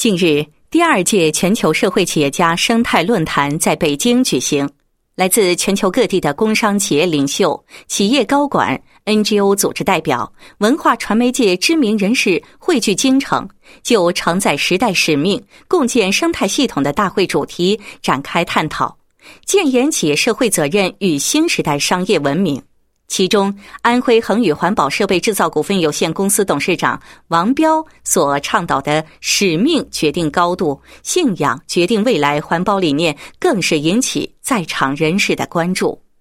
近日，第2届全球社会企业家生态论坛在北京举行，来自全球各地的工商企业领袖、企业高管、NGO 组织代表、文化传媒界知名人士汇聚京城，就承载时代使命、共建生态系统的大会主题展开探讨，建言企业社会责任与新时代商业文明。其中，安徽恒宇环保设备制造股份有限公司董事长王彪所倡导的使命决定高度，信仰决定未来环保理念更是引起在场人士的关注。